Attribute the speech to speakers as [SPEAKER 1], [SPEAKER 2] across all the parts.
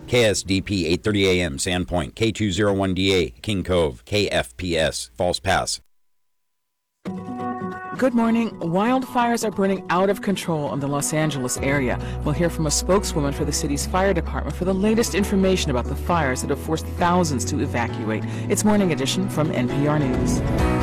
[SPEAKER 1] KSDP 8:30 a.m. Sandpoint, K201DA, King Cove, KFPS, False Pass.
[SPEAKER 2] Good morning. Wildfires are burning out of control in the Los Angeles area. We'll hear from a spokeswoman for the city's fire department for the latest information about the fires that have forced thousands to evacuate. It's Morning Edition from NPR News.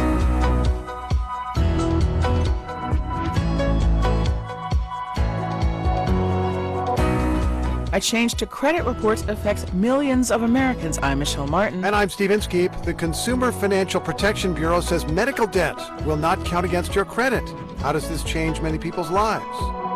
[SPEAKER 2] A change to credit reports affects millions of Americans. I'm Michelle Martin.
[SPEAKER 3] And I'm Steve Inskeep. The Consumer Financial Protection Bureau says medical debt will not count against your credit. How does this change many people's lives?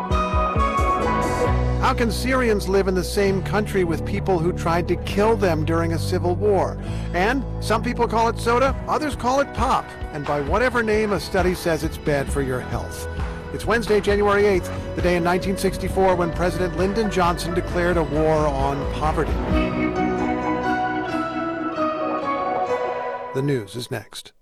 [SPEAKER 3] How can Syrians live in the same country with people who tried to kill them during a civil war? And some people call it soda, others call it pop. And by whatever name, a study says it's bad for your health. It's Wednesday, January 8th, the day in 1964 when President Lyndon Johnson declared a war on poverty. The news is next.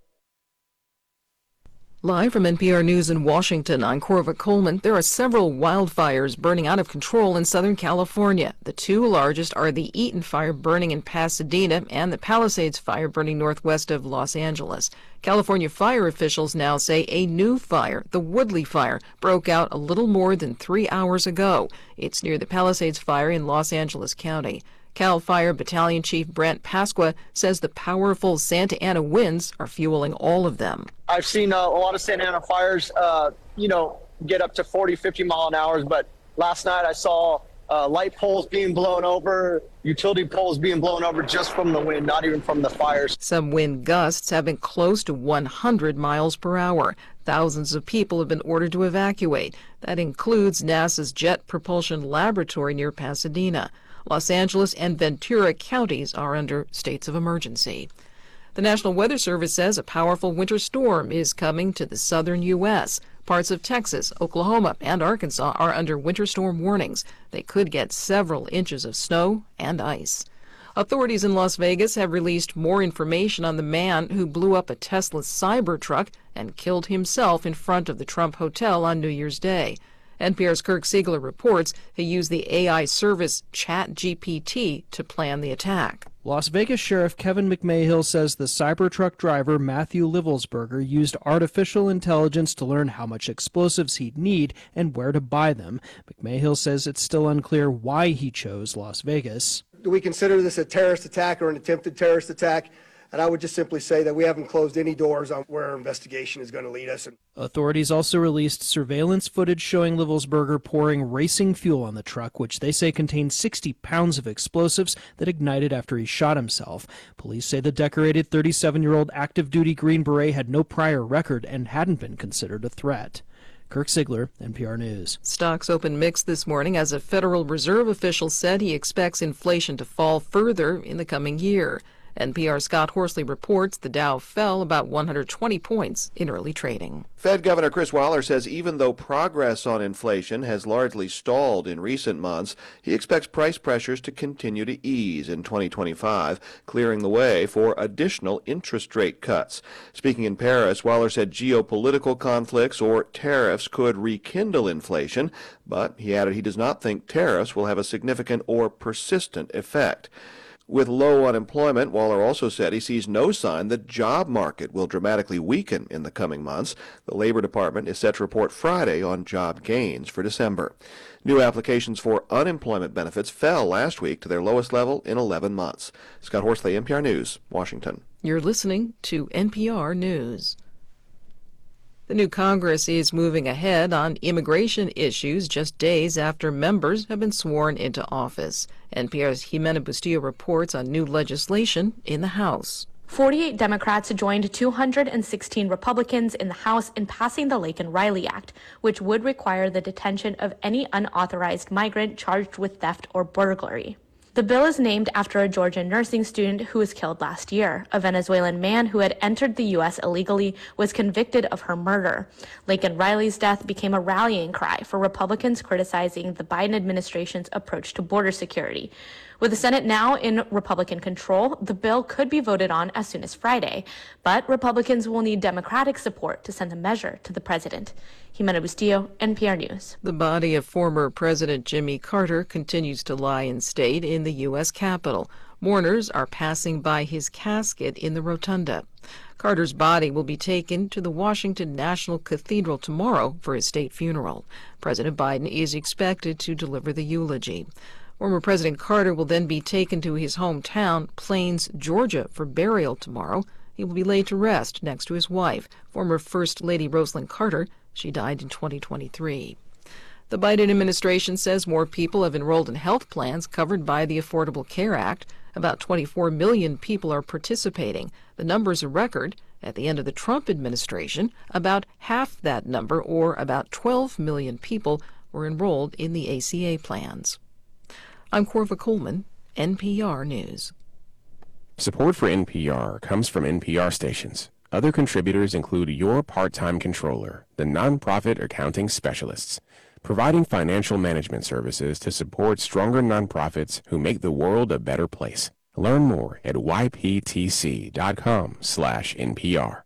[SPEAKER 4] Live from NPR News in Washington, I'm Corva Coleman. There are several wildfires burning out of control in Southern California. The two largest are the Eaton Fire burning in Pasadena and the Palisades Fire burning northwest of Los Angeles. California fire officials now say a new fire, the Woodley Fire, broke out a little more than 3 hours ago. It's near the Palisades Fire in Los Angeles County. Cal Fire Battalion Chief Brent Pasqua says the powerful Santa Ana winds are fueling all of them.
[SPEAKER 5] I've seen a lot of Santa Ana fires, get up to 40, 50 mile an hour. But last night I saw light poles being blown over, utility poles being blown over just from the wind, not even from the fires.
[SPEAKER 4] Some wind gusts have been close to 100 miles per hour. Thousands of people have been ordered to evacuate. That includes NASA's Jet Propulsion Laboratory near Pasadena. Los Angeles and Ventura counties are under states of emergency. The National Weather Service says a powerful winter storm is coming to the southern U.S. Parts of Texas, Oklahoma, and Arkansas are under winter storm warnings. They could get several inches of snow and ice. Authorities in Las Vegas have released more information on the man who blew up a Tesla Cybertruck and killed himself in front of the Trump Hotel on New Year's Day. NPR's Kirk Siegler reports he used the AI service ChatGPT to plan the attack.
[SPEAKER 6] Las Vegas Sheriff Kevin McMahill says the Cybertruck driver Matthew Livelsberger used artificial intelligence to learn how much explosives he'd need and where to buy them. McMahill says it's still unclear why he chose Las Vegas.
[SPEAKER 7] Do we consider this a terrorist attack or an attempted terrorist attack? And I would just simply say that we haven't closed any doors on where our investigation is going to lead us.
[SPEAKER 6] Authorities also released surveillance footage showing Livelsberger pouring racing fuel on the truck, which they say contained 60 pounds of explosives that ignited after he shot himself. Police say the decorated 37-year-old active-duty Green Beret had no prior record and hadn't been considered a threat. Kirk Siegler, NPR News.
[SPEAKER 4] Stocks opened mixed this morning as a Federal Reserve official said he expects inflation to fall further in the coming year. NPR's Scott Horsley reports the Dow fell about 120 points in early trading.
[SPEAKER 8] Fed Governor Chris Waller says even though progress on inflation has largely stalled in recent months, he expects price pressures to continue to ease in 2025, clearing the way for additional interest rate cuts. Speaking in Paris, Waller said geopolitical conflicts or tariffs could rekindle inflation, but he added he does not think tariffs will have a significant or persistent effect. With low unemployment, Waller also said he sees no sign the job market will dramatically weaken in the coming months. The Labor Department is set to report Friday on job gains for December. New applications for unemployment benefits fell last week to their lowest level in 11 months. Scott Horsley, NPR News, Washington.
[SPEAKER 4] You're listening to NPR News. The new Congress is moving ahead on immigration issues just days after members have been sworn into office. NPR's Jimena Bustillo reports on new legislation in the House.
[SPEAKER 9] 48 Democrats joined 216 Republicans in the House in passing the Laken-Riley Act, which would require the detention of any unauthorized migrant charged with theft or burglary. The bill is named after a Georgian nursing student who was killed last year. A Venezuelan man who had entered the U.S. illegally was convicted of her murder. Laken-Riley's death became a rallying cry for Republicans criticizing the Biden administration's approach to border security. With the Senate now in Republican control, the bill could be voted on as soon as Friday, but Republicans will need Democratic support to send the measure to the president. Jimena Bustillo, NPR News.
[SPEAKER 4] The body of former President Jimmy Carter continues to lie in state in the U.S. Capitol. Mourners are passing by his casket in the rotunda. Carter's body will be taken to the Washington National Cathedral tomorrow for his state funeral. President Biden is expected to deliver the eulogy. Former President Carter will then be taken to his hometown, Plains, Georgia, for burial tomorrow. He will be laid to rest next to his wife, former First Lady Rosalynn Carter. She died in 2023. The Biden administration says more people have enrolled in health plans covered by the Affordable Care Act. About 24 million people are participating. The number is a record. At the end of the Trump administration, about half that number, or about 12 million people, were enrolled in the ACA plans. I'm Corva Coleman, NPR News.
[SPEAKER 10] Support for NPR comes from NPR stations. Other contributors include Your Part-Time Controller, the nonprofit accounting specialists, providing financial management services to support stronger nonprofits who make the world a better place. Learn more at yptc.com/NPR.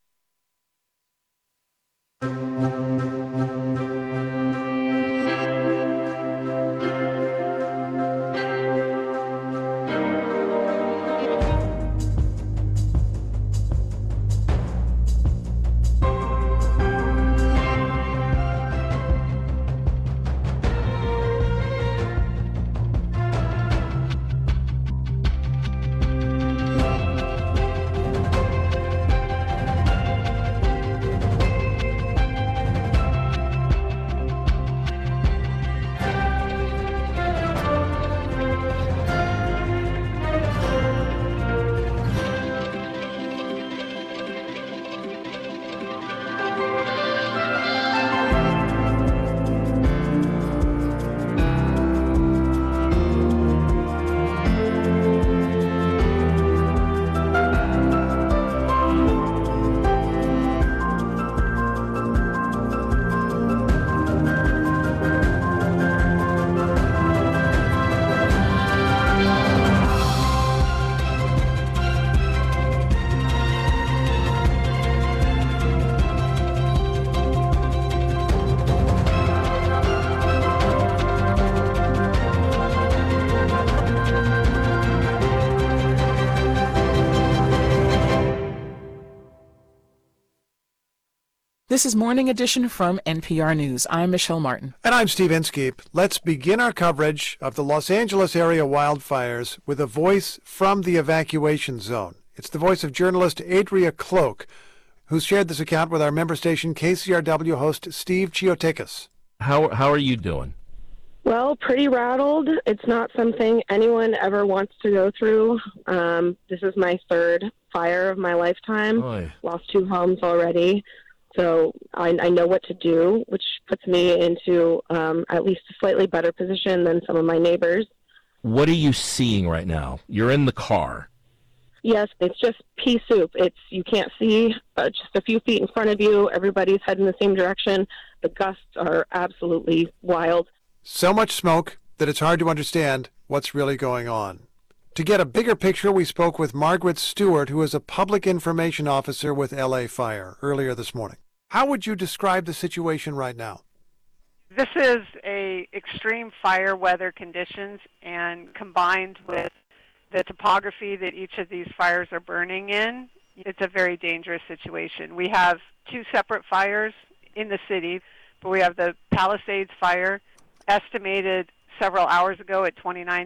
[SPEAKER 2] This is Morning Edition from NPR News. I'm Michelle Martin.
[SPEAKER 3] And I'm Steve Inskeep. Let's begin our coverage of the Los Angeles area wildfires with a voice from the evacuation zone. It's the voice of journalist Adria Cloak, who's shared this account with our member station KCRW host Steve Chiotekis.
[SPEAKER 11] How are you doing?
[SPEAKER 12] Well, pretty rattled. It's not something anyone ever wants to go through. This is my third fire of my lifetime.
[SPEAKER 11] Oy.
[SPEAKER 12] Lost 2 homes already. So I know what to do, which puts me into at least a slightly better position than some of my neighbors.
[SPEAKER 11] What are you seeing right now? You're in the car.
[SPEAKER 12] Yes, it's just pea soup. You can't see just a few feet in front of you. Everybody's heading the same direction. The gusts are absolutely wild.
[SPEAKER 3] So much smoke that it's hard to understand what's really going on. To get a bigger picture, we spoke with Margaret Stewart, who is a public information officer with LA Fire, earlier this morning. How would you describe the situation right now?
[SPEAKER 13] This is a extreme fire weather conditions, and combined with the topography that each of these fires are burning in, it's a very dangerous situation. We have 2 separate fires in the city, but we have the Palisades fire, estimated several hours ago at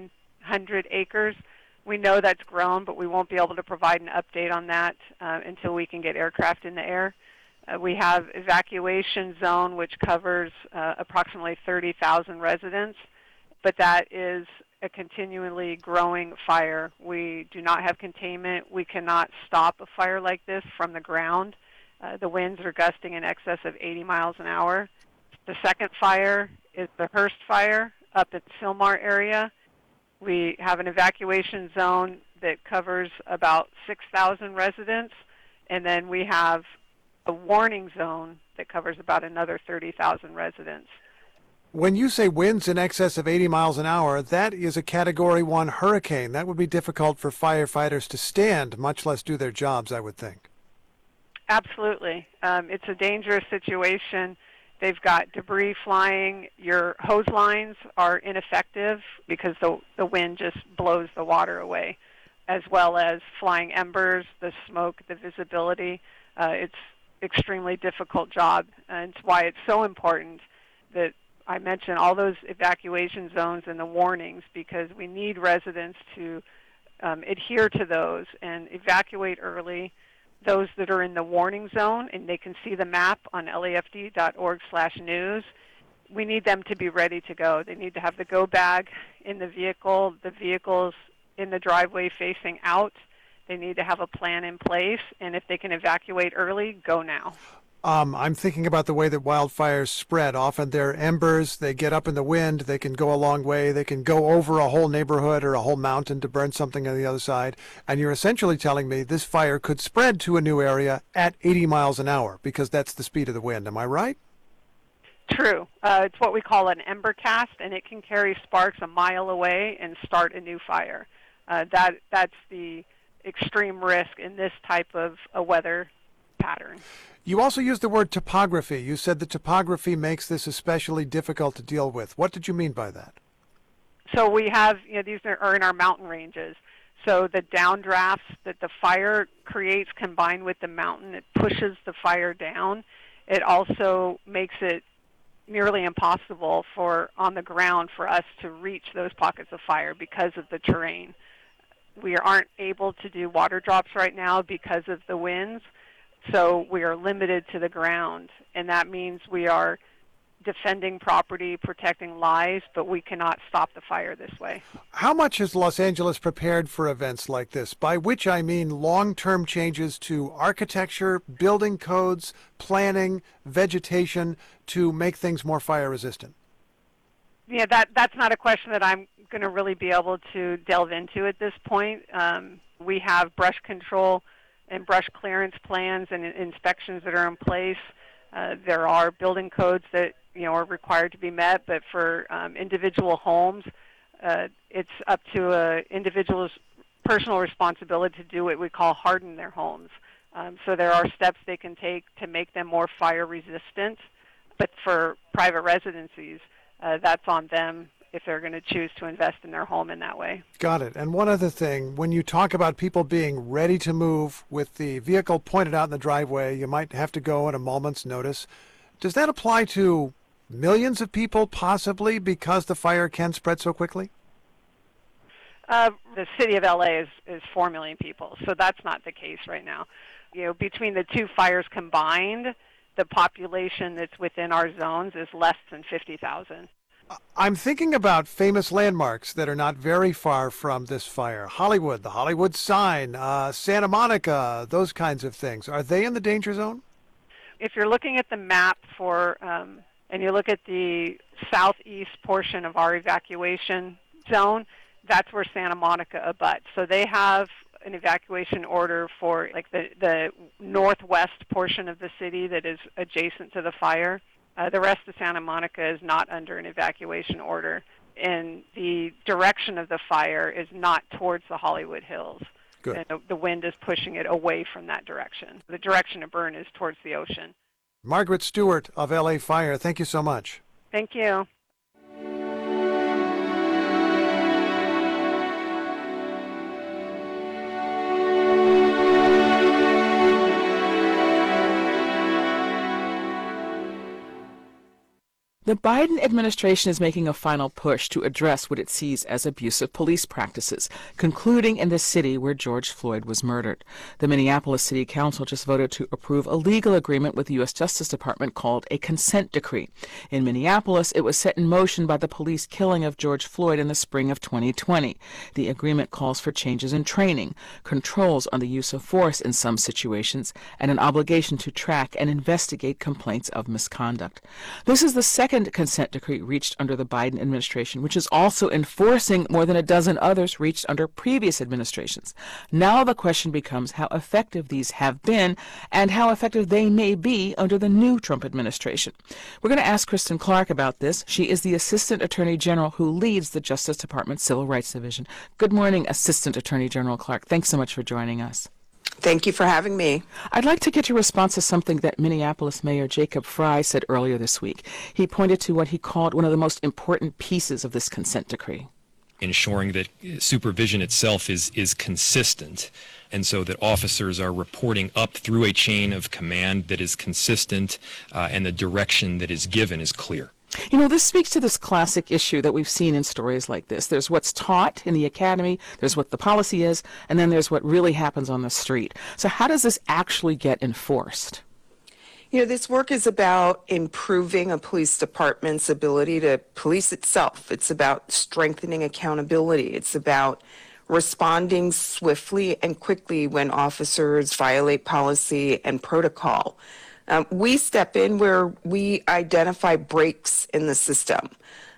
[SPEAKER 13] 2,900 acres. We know that's grown, but we won't be able to provide an update on that until we can get aircraft in the air. We have evacuation zone, which covers approximately 30,000 residents, but that is a continually growing fire. We do not have containment. We cannot stop a fire like this from the ground. The winds are gusting in excess of 80 miles an hour. The second fire is the Hearst fire up in Sylmar area. We have an evacuation zone that covers about 6,000 residents, and then we have a warning zone that covers about another 30,000 residents.
[SPEAKER 3] When you say winds in excess of 80 miles an hour, that is a Category 1 hurricane. That would be difficult for firefighters to stand, much less do their jobs, I would think.
[SPEAKER 13] Absolutely. It's a dangerous situation. They've got debris flying. Your hose lines are ineffective because the wind just blows the water away, as well as flying embers, the smoke, the visibility. It's extremely difficult job, and it's why it's so important that I mentioned all those evacuation zones and the warnings, because we need residents to adhere to those and evacuate early. Those that are in the warning zone, and they can see the map on lafd.org/news, we need them to be ready to go. They need to have the go bag in the vehicles in the driveway facing out. They need to have a plan in place, and if they can evacuate early, go now.
[SPEAKER 3] I'm thinking about the way that wildfires spread. Often they're embers, they get up in the wind, they can go a long way, they can go over a whole neighborhood or a whole mountain to burn something on the other side. And you're essentially telling me this fire could spread to a new area at 80 miles an hour because that's the speed of the wind. Am I right?
[SPEAKER 13] True. It's what we call an ember cast, and it can carry sparks a mile away and start a new fire. That's the extreme risk in this type of a weather pattern.
[SPEAKER 3] You also used the word topography. You said the topography makes this especially difficult to deal with. What did you mean by that?
[SPEAKER 13] So we have, these are in our mountain ranges. So the downdrafts that the fire creates combined with the mountain, it pushes the fire down. It also makes it nearly impossible on the ground for us to reach those pockets of fire because of the terrain. We aren't able to do water drops right now because of the winds. So we are limited to the ground, and that means we are defending property, protecting lives, but we cannot stop the fire this way.
[SPEAKER 3] How much is Los Angeles prepared for events like this? By which I mean long-term changes to architecture, building codes, planning, vegetation to make things more fire resistant.
[SPEAKER 13] Yeah, that's not a question that I'm going to really be able to delve into at this point. We have brush control and brush clearance plans and inspections that are in place. There are building codes that are required to be met, but for individual homes, it's up to an individual's personal responsibility to do what we call harden their homes. So there are steps they can take to make them more fire resistant, but for private residencies, that's on them if they're going to choose to invest in their home in that way.
[SPEAKER 3] Got it. And one other thing, when you talk about people being ready to move with the vehicle pointed out in the driveway, you might have to go at a moment's notice. Does that apply to millions of people possibly because the fire can spread so quickly?
[SPEAKER 13] The city of LA is 4 million people, so that's not the case right now. Between the two fires combined, the population that's within our zones is less than 50,000.
[SPEAKER 3] I'm thinking about famous landmarks that are not very far from this fire. Hollywood, the Hollywood sign, Santa Monica, those kinds of things. Are they in the danger zone?
[SPEAKER 13] If you're looking at the map and you look at the southeast portion of our evacuation zone, that's where Santa Monica abuts. So they have an evacuation order for the northwest portion of the city that is adjacent to the fire. The rest of Santa Monica is not under an evacuation order, and the direction of the fire is not towards the Hollywood Hills.
[SPEAKER 3] Good.
[SPEAKER 13] And the wind is pushing it away from that direction. The direction of burn is towards the ocean.
[SPEAKER 3] Margaret Stewart of LA Fire, thank you so much.
[SPEAKER 13] Thank you.
[SPEAKER 2] The Biden administration is making a final push to address what it sees as abusive police practices, concluding in the city where George Floyd was murdered. The Minneapolis City Council just voted to approve a legal agreement with the U.S. Justice Department called a consent decree. In Minneapolis, it was set in motion by the police killing of George Floyd in the spring of 2020. The agreement calls for changes in training, controls on the use of force in some situations, and an obligation to track and investigate complaints of misconduct. This is the second second consent decree reached under the Biden administration, which is also enforcing more than a dozen others reached under previous administrations. Now the question becomes how effective these have been and how effective they may be under the new Trump administration. We're going to ask Kristen Clark about this. She is the Assistant Attorney General who leads the Justice Department's Civil Rights Division. Good morning, Assistant Attorney General Clark. Thanks so much for joining us.
[SPEAKER 14] Thank you for having me.
[SPEAKER 2] I'd like to get your response to something that Minneapolis Mayor Jacob Frey said earlier this week. He pointed to what he called one of the most important pieces of this consent decree.
[SPEAKER 15] Ensuring that supervision itself is consistent, and so that officers are reporting up through a chain of command that is consistent, and the direction that is given is clear.
[SPEAKER 2] You know, this speaks to this classic issue that we've seen in stories like this. There's what's taught in the academy, there's what the policy is, and then there's what really happens on the street. So how does this actually get enforced?
[SPEAKER 14] You know, this work is about improving a police department's ability to police itself. It's about strengthening accountability. It's about responding swiftly and quickly when officers violate policy and protocol. We step in where we identify breaks in the system.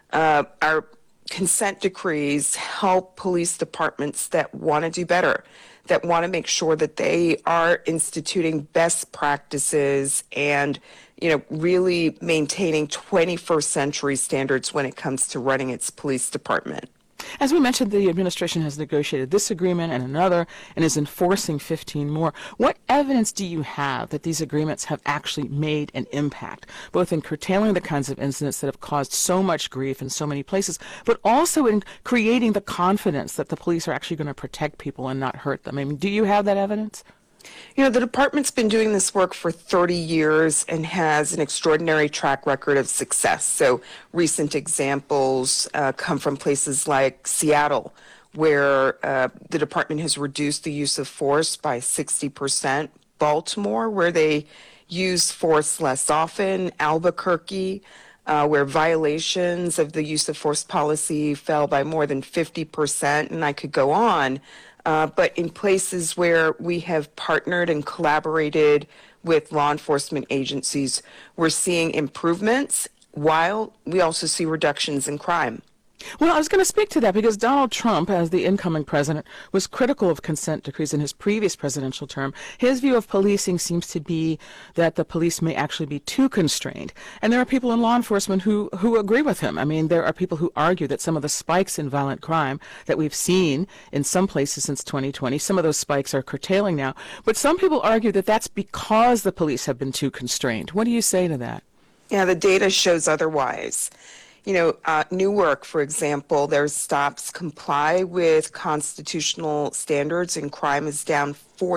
[SPEAKER 14] Our consent decrees help police departments that want to do better, that want to make sure that they are instituting best practices and, really maintaining 21st century standards when it comes to running its police department.
[SPEAKER 2] As we mentioned, the administration has negotiated this agreement and another and is enforcing 15 more. What evidence do you have that these agreements have actually made an impact, both in curtailing the kinds of incidents that have caused so much grief in so many places, but also in creating the confidence that the police are actually going to protect people and not hurt them? I mean, do you have that evidence?
[SPEAKER 14] You know, the department's been doing this work for 30 years and has an extraordinary track record of success. So recent examples come from places like Seattle, where the department has reduced the use of force by 60%. Baltimore, where they use force less often. Albuquerque, where violations of the use of force policy fell by more than 50%, and I could go on. But in places where we have partnered and collaborated with law enforcement agencies, we're seeing improvements while we also see reductions in crime.
[SPEAKER 2] Well, I was going to speak to that because Donald Trump, as the incoming president, was critical of consent decrees in his previous presidential term. His view of policing seems to be that the police may actually be too constrained. And there are people in law enforcement who agree with him. I mean, there are people who argue that some of the spikes in violent crime that we've seen in some places since 2020, some of those spikes are curtailing now. But some people argue that that's because the police have been too constrained. What do you say to that?
[SPEAKER 14] Yeah, the data shows otherwise. You know, Newark, for example, their stops comply with constitutional standards and crime is down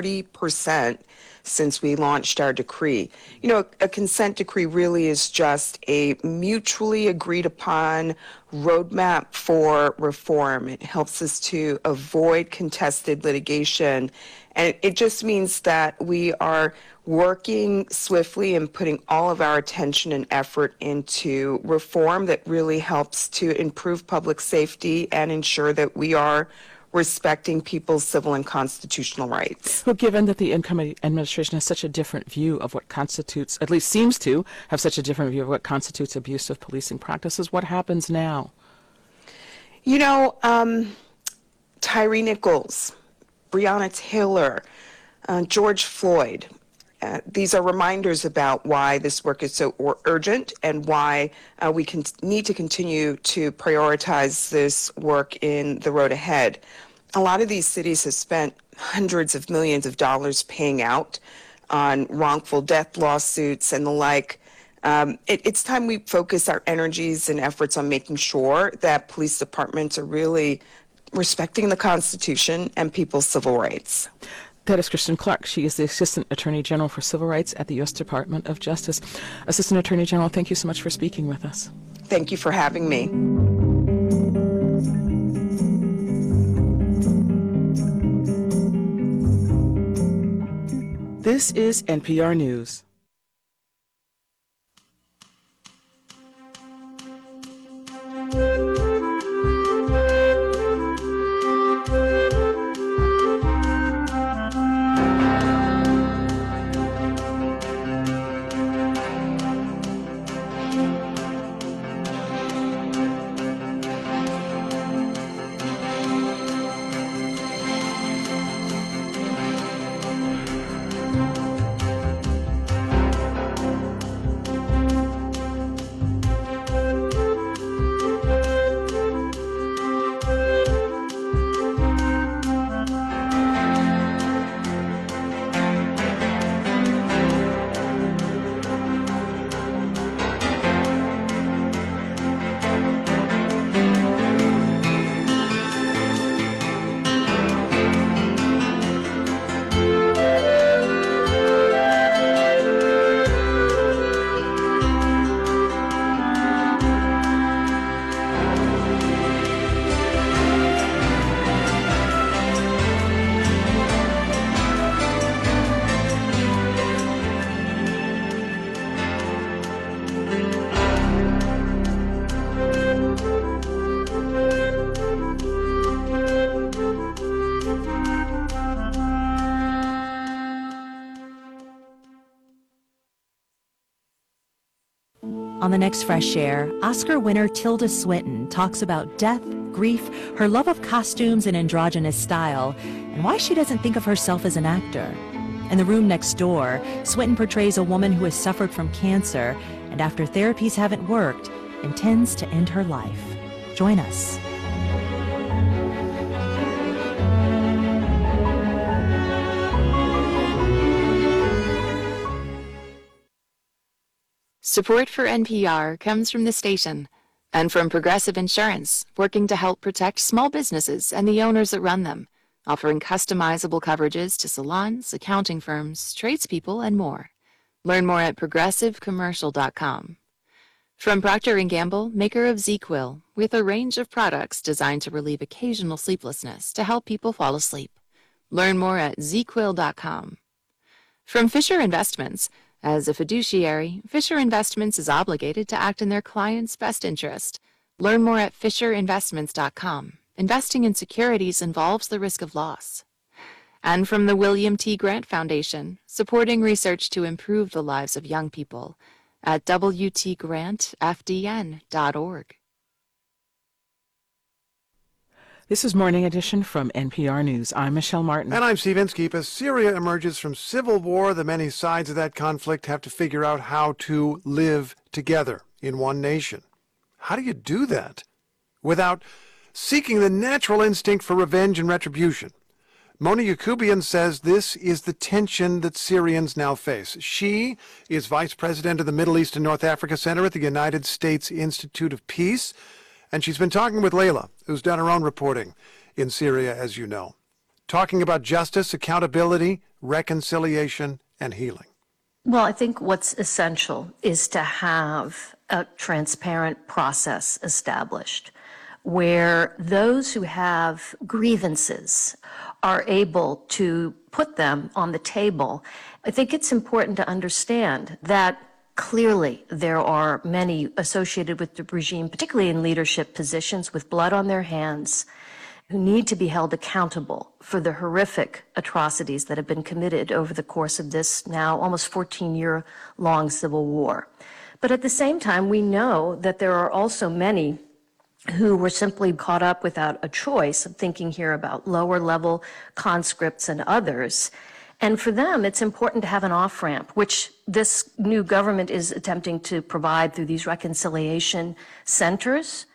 [SPEAKER 14] 40% since we launched our decree. You know, a consent decree really is just a mutually agreed upon roadmap for reform. It helps us to avoid contested litigation. And it just means that we are working swiftly and putting all of our attention and effort into reform that really helps to improve public safety and ensure that we are respecting people's civil and constitutional rights.
[SPEAKER 2] Well, given that the incoming administration has such a different view of what constitutes, at least seems to have such a different view of what constitutes abusive policing practices, what happens now?
[SPEAKER 14] You know, Tyree Nichols, Breonna Taylor, George Floyd, these are reminders about why this work is so urgent and why we need to continue to prioritize this work in the road ahead. A lot of these cities have spent hundreds of millions of dollars paying out on wrongful death lawsuits and the like. It's time we focus our energies and efforts on making sure that police departments are really respecting the Constitution and people's civil rights.
[SPEAKER 2] That is Kristen Clark. She is the Assistant Attorney General for Civil Rights at the U.S. Department of Justice. Assistant Attorney General, thank you so much for speaking with us.
[SPEAKER 14] Thank you for having me.
[SPEAKER 2] This is NPR News.
[SPEAKER 16] On the next Fresh Air, Oscar winner Tilda Swinton talks about death, grief, her love of costumes and androgynous style, and why she doesn't think of herself as an actor. In The Room Next Door, Swinton portrays a woman who has suffered from cancer and after therapies haven't worked, intends to end her life. Join us.
[SPEAKER 17] Support for NPR comes from the station and from Progressive Insurance, working to help protect small businesses and the owners that run them, offering customizable coverages to salons, accounting firms, tradespeople, and more. Learn more at progressivecommercial.com. From Procter & Gamble, maker of ZzzQuil, with a range of products designed to relieve occasional sleeplessness to help people fall asleep. Learn more at ZzzQuil.com. From Fisher Investments, as a fiduciary, Fisher Investments is obligated to act in their client's best interest. Learn more at FisherInvestments.com. Investing in securities involves the risk of loss. And from the William T. Grant Foundation, supporting research to improve the lives of young people at WTGrantFDN.org.
[SPEAKER 2] This is Morning Edition from NPR News. I'm Michelle Martin.
[SPEAKER 3] And I'm Steve Inskeep. As Syria emerges from civil war, the many sides of that conflict have to figure out how to live together in one nation. How do you do that without seeking the natural instinct for revenge and retribution? Mona Yacoubian says this is the tension that Syrians now face. She is vice president of the Middle East and North Africa Center at the United States Institute of Peace. And she's been talking with Layla, who's done her own reporting in Syria, as you know, talking about justice, accountability, reconciliation, and healing.
[SPEAKER 18] Well, I think what's essential is to have a transparent process established where those who have grievances are able to put them on the table. I think it's important to understand that clearly, there are many associated with the regime, particularly in leadership positions with blood on their hands, who need to be held accountable for the horrific atrocities that have been committed over the course of this now almost 14-year-long civil war. But at the same time, we know that there are also many who were simply caught up without a choice. I'm thinking here about lower-level conscripts and others. And for them, it's important to have an off-ramp, which this new government is attempting to provide through these reconciliation centers,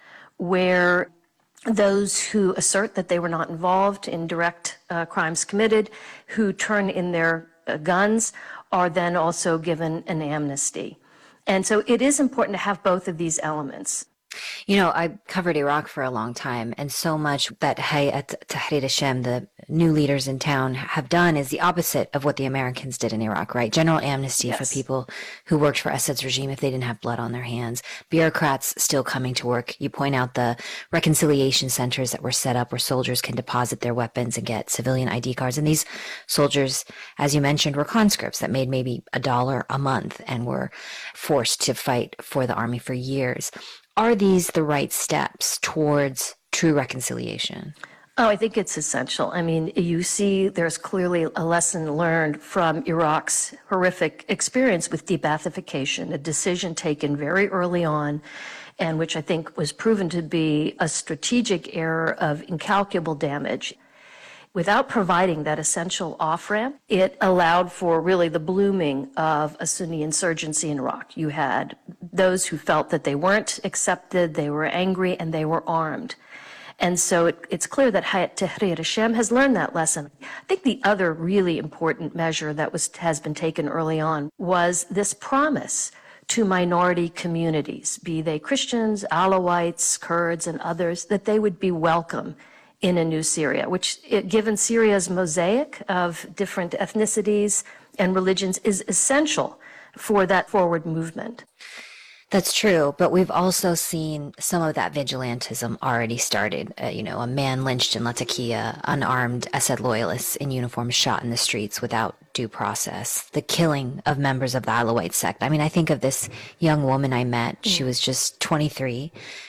[SPEAKER 18] where those who assert that they were not involved in direct crimes committed, who turn in their guns, are then also given an amnesty. And so it is important to have both of these elements.
[SPEAKER 19] You know, I covered Iraq for a long time, and so much that Hayat Tahrir al-Sham, the new leaders in town, have done is the opposite of what the Americans did in Iraq, right? General amnesty for people who worked for Assad's regime if they didn't have blood on their hands. Bureaucrats still coming to work. You point out the reconciliation centers that were set up where soldiers can deposit their weapons and get civilian ID cards. And these soldiers, as you mentioned, were conscripts that made maybe $1 a month and were forced to fight for the army for years. Are these the right steps towards true reconciliation?
[SPEAKER 18] Oh, I think it's essential. I mean, you see there's clearly a lesson learned from Iraq's horrific experience with de-Baathification, a decision taken very early on, and which I think was proven to be a strategic error of incalculable damage. Without providing that essential off-ramp, it allowed for really the blooming of a Sunni insurgency in Iraq. You had those who felt that they weren't accepted, they were angry, and they were armed. And so it's clear that Hayat Tahrir al-Sham has learned that lesson. I think the other really important measure that has been taken early on was this promise to minority communities, be they Christians, Alawites, Kurds, and others, that they would be welcome in a new Syria, which, given Syria's mosaic of different ethnicities and religions, is essential for that forward movement.
[SPEAKER 19] That's true, but we've also seen some of that vigilantism already started. A man lynched in Latakia, unarmed Assad loyalists in uniform shot in the streets without due process, the killing of members of the Alawite sect. I mean, I think of this young woman I met. She was just 23,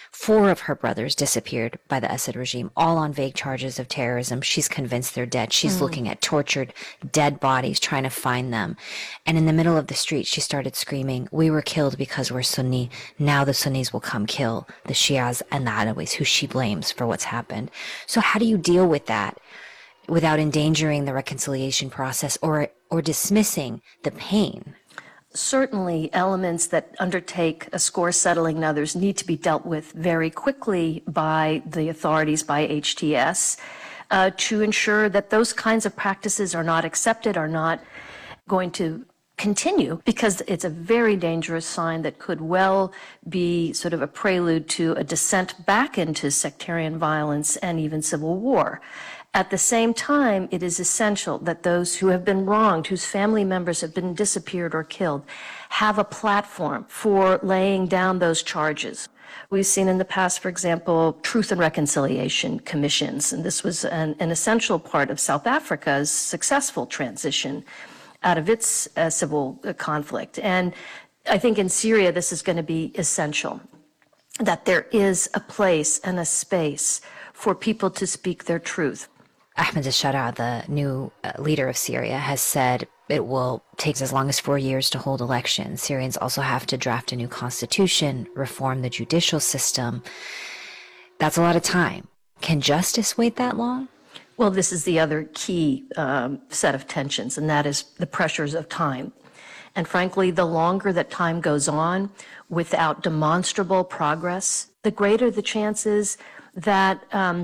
[SPEAKER 19] 4 of her brothers disappeared by the Assad regime, all on vague charges of terrorism. She's convinced they're dead. She's looking at tortured, dead bodies, trying to find them. And in the middle of the street, she started screaming, "We were killed because we're Sunni. Now the Sunnis will come kill the Shias and the Alawis," who she blames for what's happened. So how do you deal with that without endangering the reconciliation process or dismissing the pain?
[SPEAKER 18] Certainly, elements that undertake a score settling and others need to be dealt with very quickly by the authorities, by HTS, to ensure that those kinds of practices are not accepted, are not going to continue, because it's a very dangerous sign that could well be sort of a prelude to a descent back into sectarian violence and even civil war. At the same time, it is essential that those who have been wronged, whose family members have been disappeared or killed, have a platform for laying down those charges. We've seen in the past, for example, truth and reconciliation commissions, and this was an essential part of South Africa's successful transition out of its civil conflict. And I think in Syria, this is going to be essential, that there is a place and a space for people to speak their truth.
[SPEAKER 19] Ahmed al-Sharaa, the new leader of Syria, has said it will take as long as 4 years to hold elections. Syrians also have to draft a new constitution, reform the judicial system. That's a lot of time. Can justice wait that long?
[SPEAKER 18] Well, this is the other key set of tensions, and that is the pressures of time. And frankly, the longer that time goes on without demonstrable progress, the greater the chances that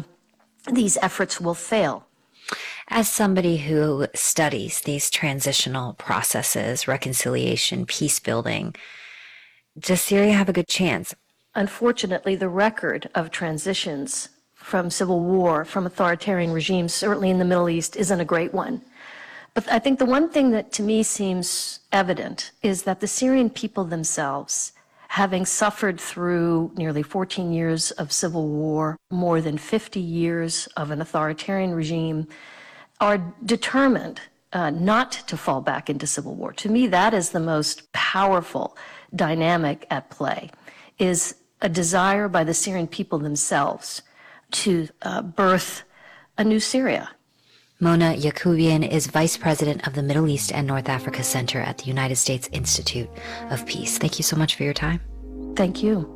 [SPEAKER 18] these efforts will fail.
[SPEAKER 19] As somebody who studies these transitional processes, reconciliation, peace building, does Syria have a good chance?
[SPEAKER 18] Unfortunately, the record of transitions from civil war, from authoritarian regimes, certainly in the Middle East, isn't a great one. But I think the one thing that to me seems evident is that the Syrian people themselves, having suffered through nearly 14 years of civil war, more than 50 years of an authoritarian regime, are determined not to fall back into civil war. To me, that is the most powerful dynamic at play, is a desire by the Syrian people themselves to birth a new Syria.
[SPEAKER 19] Mona Yacoubian is Vice President of the Middle East and North Africa Center at the United States Institute of Peace. Thank you so much for your time.
[SPEAKER 18] Thank you.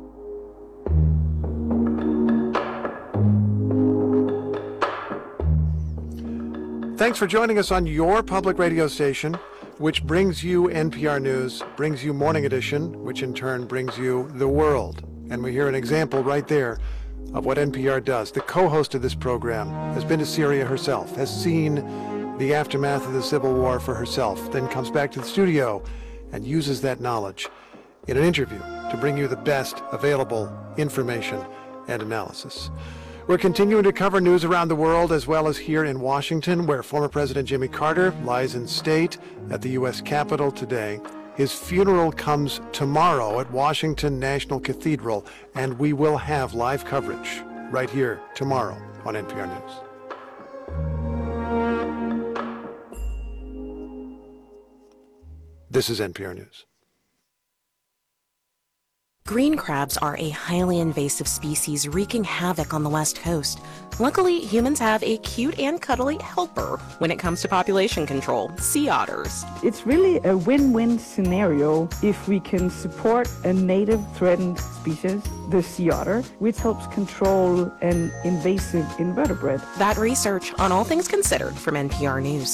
[SPEAKER 3] Thanks for joining us on your public radio station, which brings you NPR News, brings you Morning Edition, which in turn brings you The World. And we hear an example right there of what NPR does. The co-host of this program has been to Syria herself, has seen the aftermath of the civil war for herself, then comes back to the studio and uses that knowledge in an interview to bring you the best available information and analysis. We're continuing to cover news around the world as well as here in Washington, where former President Jimmy Carter lies in state at the U.S. Capitol today. His funeral comes tomorrow at Washington National Cathedral, and we will have live coverage right here tomorrow on NPR News. This is NPR News.
[SPEAKER 20] Green crabs are a highly invasive species wreaking havoc on the West Coast. Luckily, humans have a cute and cuddly helper when it comes to population control: sea otters.
[SPEAKER 21] It's really a win-win scenario if we can support a native threatened species, the sea otter, which helps control an invasive invertebrate.
[SPEAKER 20] That research on All Things Considered from NPR News.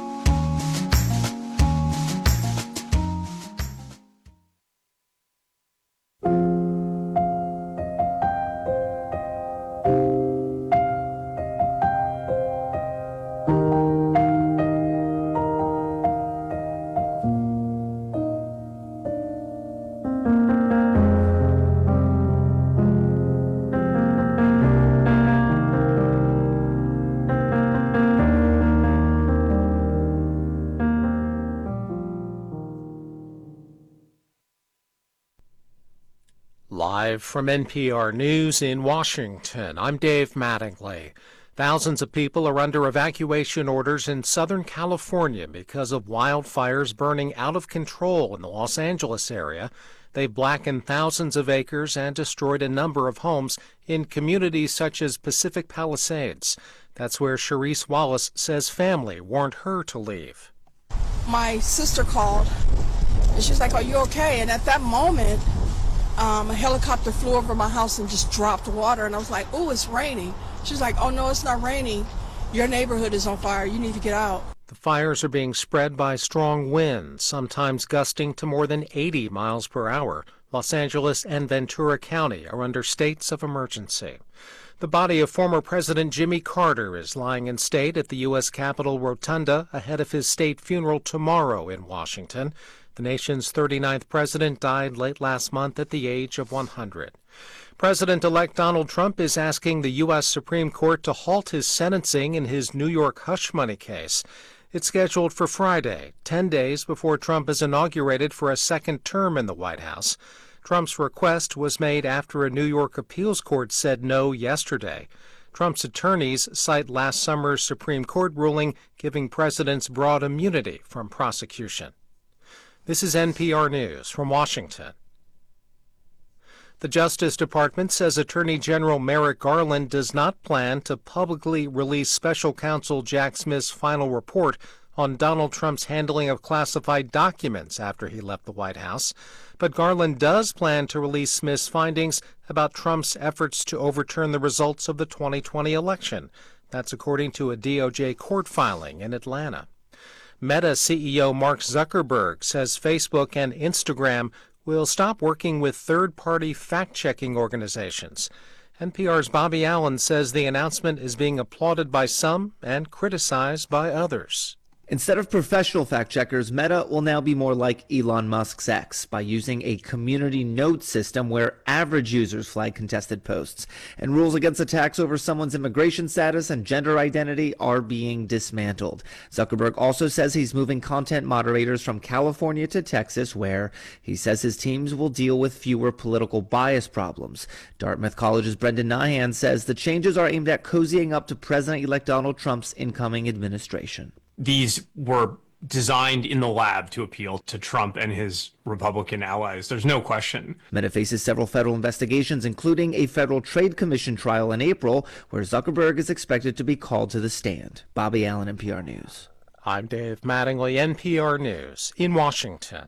[SPEAKER 22] Live from NPR News in Washington, I'm Dave Mattingly. Thousands of people are under evacuation orders in Southern California because of wildfires burning out of control in the Los Angeles area. They've blackened thousands of acres and destroyed a number of homes in communities such as Pacific Palisades. That's where Sharice Wallace says family warned her to leave.
[SPEAKER 1] My sister called, and she's like, "Are you okay?" And at that moment, a helicopter flew over my house and just dropped water, and I was like, "Oh, it's raining." She's like, "Oh, no, it's not raining. Your neighborhood is on fire. You need to get out."
[SPEAKER 22] The fires are being spread by strong winds, sometimes gusting to more than 80 miles per hour. Los Angeles and Ventura County are under states of emergency. The body of former President Jimmy Carter is lying in state at the U.S. Capitol Rotunda ahead of his state funeral tomorrow in Washington. The nation's 39th president died late last month at the age of 100. President-elect Donald Trump is asking the U.S. Supreme Court to halt his sentencing in his New York hush money case. It's scheduled for Friday, 10 days before Trump is inaugurated for a second term in the White House. Trump's request was made after a New York appeals court said no yesterday. Trump's attorneys cite last summer's Supreme Court ruling giving presidents broad immunity from prosecution. This is NPR News from Washington. The Justice Department says Attorney General Merrick Garland does not plan to publicly release Special Counsel Jack Smith's final report on Donald Trump's handling of classified documents after he left the White House. But Garland does plan to release Smith's findings about Trump's efforts to overturn the results of the 2020 election. That's according to a DOJ court filing in Atlanta. Meta CEO Mark Zuckerberg says Facebook and Instagram will stop working with third-party fact-checking organizations. NPR's Bobby Allen says the announcement is being applauded by some and criticized by others.
[SPEAKER 5] Instead of professional fact-checkers, Meta will now be more like Elon Musk's X by using a community note system where average users flag contested posts. And rules against attacks over someone's immigration status and gender identity are being dismantled. Zuckerberg also says he's moving content moderators from California to Texas, where he says his teams will deal with fewer political bias problems. Dartmouth College's Brendan Nyhan says the changes are aimed at cozying up to President-elect Donald Trump's incoming administration.
[SPEAKER 23] These were designed in the lab to appeal to Trump and his Republican allies. There's no question.
[SPEAKER 5] Meta faces several federal investigations, including a Federal Trade Commission trial in April, where Zuckerberg is expected to be called to the stand. Bobby Allen, NPR News.
[SPEAKER 22] I'm Dave Mattingly, NPR News in Washington.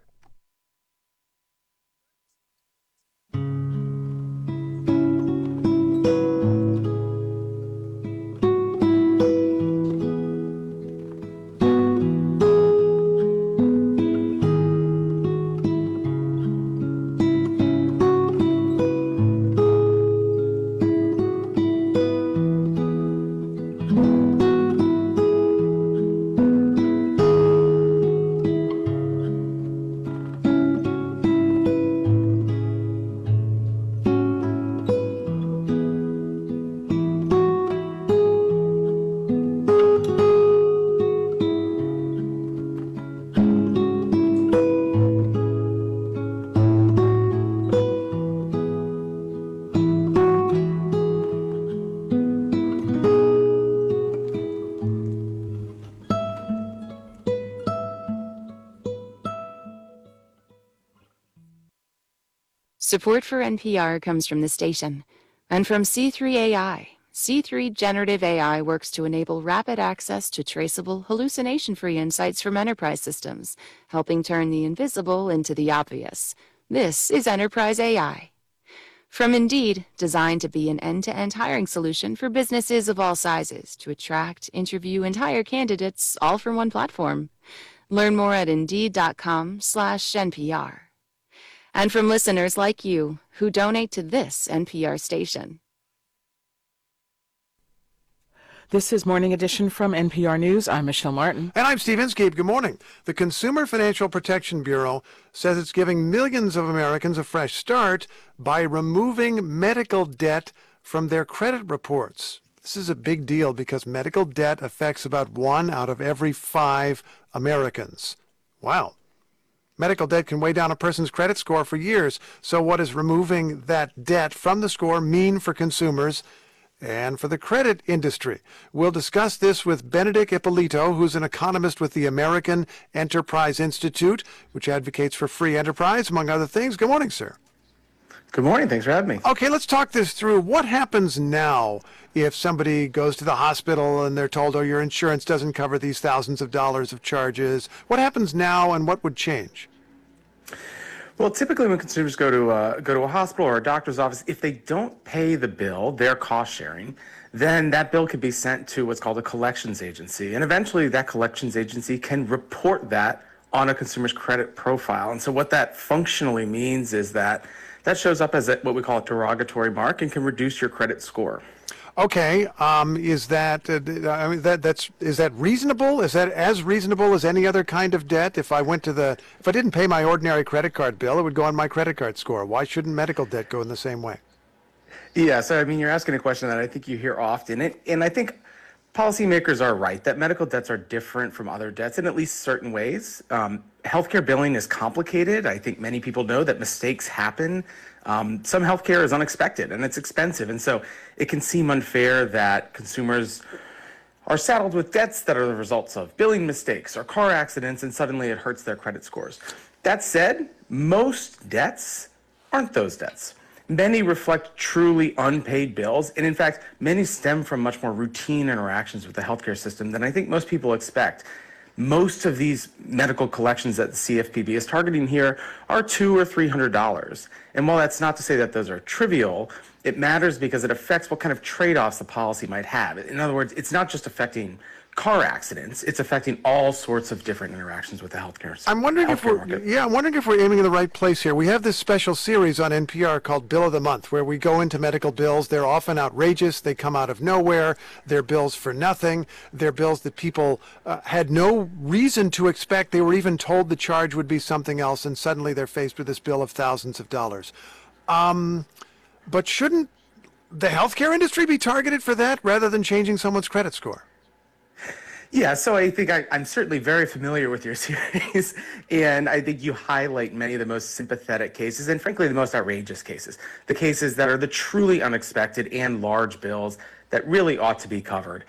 [SPEAKER 17] Support for NPR comes from the station and from C3 AI. C3 Generative AI works to enable rapid access to traceable, hallucination-free insights from enterprise systems, helping turn the invisible into the obvious. This is Enterprise AI. From Indeed, designed to be an end-to-end hiring solution for businesses of all sizes to attract, interview, and hire candidates all from one platform. Learn more at Indeed.com/NPR. And from listeners like you who donate to this NPR station.
[SPEAKER 2] This is Morning Edition from NPR News. I'm Michelle Martin.
[SPEAKER 3] And I'm Steve Inskeep. Good morning. The Consumer Financial Protection Bureau says it's giving millions of Americans a fresh start by removing medical debt from their credit reports. This is a big deal because medical debt affects about 1 out of every 5 Americans. Wow. Medical debt can weigh down a person's credit score for years. So what does removing that debt from the score mean for consumers? and for the credit industry. We'll discuss this with Benedict Ippolito, who's an economist with the American Enterprise Institute, which advocates for free enterprise, among other things. Good morning, sir.
[SPEAKER 6] Good morning. Thanks for having me.
[SPEAKER 3] Okay, let's talk this through. What happens now if somebody goes to the hospital and they're told, oh, your insurance doesn't cover these thousands of dollars of charges? What happens now and what would change?
[SPEAKER 6] Well, typically when consumers go to a hospital or a doctor's office, if they don't pay the bill, their cost sharing, then that bill could be sent to what's called a collections agency. And eventually that collections agency can report that on a consumer's credit profile. And so what that functionally means is that shows up as what we call a derogatory mark and can reduce your credit score.
[SPEAKER 3] Okay, is that is that reasonable? Is that as reasonable as any other kind of debt? If I didn't pay my ordinary credit card bill, it would go on my credit card score. Why shouldn't medical debt go in the same way?
[SPEAKER 6] Yeah, so I mean, you're asking a question that I think you hear often, and I think policymakers are right that medical debts are different from other debts in at least certain ways. Healthcare billing is complicated. I think many people know that mistakes happen. Some healthcare is unexpected and it's expensive. And so it can seem unfair that consumers are saddled with debts that are the results of billing mistakes or car accidents, and suddenly it hurts their credit scores. That said, most debts aren't those debts. Many reflect truly unpaid bills, and in fact, many stem from much more routine interactions with the healthcare system than I think most people expect. Most of these medical collections that the CFPB is targeting here are $200 or $300. And while that's not to say that those are trivial, it matters because it affects what kind of trade-offs the policy might have. In other words, it's not just affecting car accidents, it's affecting all sorts of different interactions with the healthcare system.
[SPEAKER 3] I'm wondering if we're aiming in the right place here. We have this special series on NPR called Bill of the Month, where we go into medical bills. They're often outrageous. They come out of nowhere. They're bills for nothing. They're bills that people had no reason to expect. They were even told the charge would be something else, and suddenly they're faced with this bill of thousands of dollars. But shouldn't the healthcare industry be targeted for that rather than changing someone's credit score?
[SPEAKER 6] Yeah, so I think I'm certainly very familiar with your series, and I think you highlight many of the most sympathetic cases and frankly the most outrageous cases, the cases that are the truly unexpected and large bills that really ought to be covered.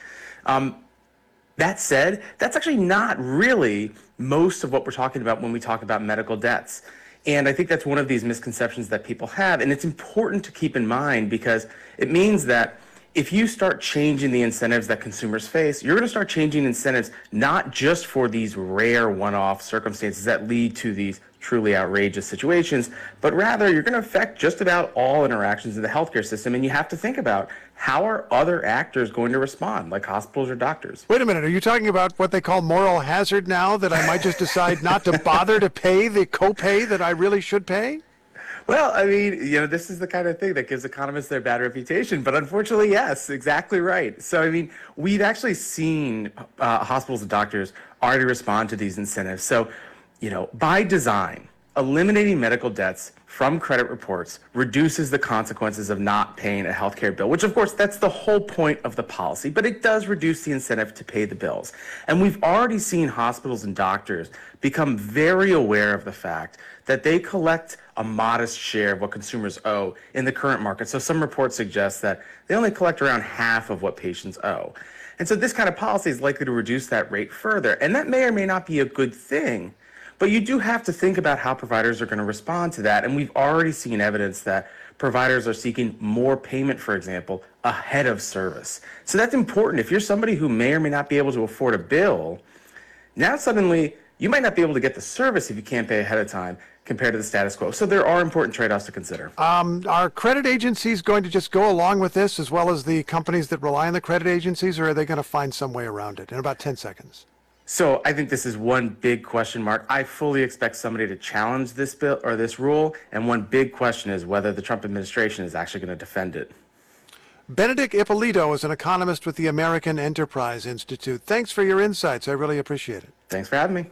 [SPEAKER 6] That said, that's actually not really most of what we're talking about when we talk about medical debts. And I think that's one of these misconceptions that people have, and it's important to keep in mind because it means that if you start changing the incentives that consumers face, you're going to start changing incentives not just for these rare one-off circumstances that lead to these truly outrageous situations, but rather you're going to affect just about all interactions in the healthcare system. And you have to think about how are other actors going to respond, like hospitals or doctors.
[SPEAKER 3] Wait a minute, are you talking about what they call moral hazard now, that I might just decide not to bother to pay the copay that I really should pay?
[SPEAKER 6] Well, I mean, this is the kind of thing that gives economists their bad reputation. But unfortunately, yes, exactly right. So, I mean, we've actually seen hospitals and doctors already respond to these incentives. So, by design, eliminating medical debts from credit reports reduces the consequences of not paying a healthcare bill, which, of course, that's the whole point of the policy. But it does reduce the incentive to pay the bills. And we've already seen hospitals and doctors become very aware of the fact that they collect a modest share of what consumers owe in the current market. So some reports suggest that they only collect around half of what patients owe. And so this kind of policy is likely to reduce that rate further. And that may or may not be a good thing, but you do have to think about how providers are going to respond to that. And we've already seen evidence that providers are seeking more payment, for example, ahead of service. So that's important. If you're somebody who may or may not be able to afford a bill, now suddenly you might not be able to get the service if you can't pay ahead of time compared to the status quo. So there are important trade-offs to consider.
[SPEAKER 3] Are credit agencies going to just go along with this as well as the companies that rely on the credit agencies, or are they going to find some way around it in about 10 seconds?
[SPEAKER 6] So I think this is one big question mark. I fully expect somebody to challenge this bill or this rule, and one big question is whether the Trump administration is actually going to defend it.
[SPEAKER 3] Benedict Ippolito is an economist with the American Enterprise Institute. Thanks for your insights. I really appreciate it.
[SPEAKER 6] Thanks for having me.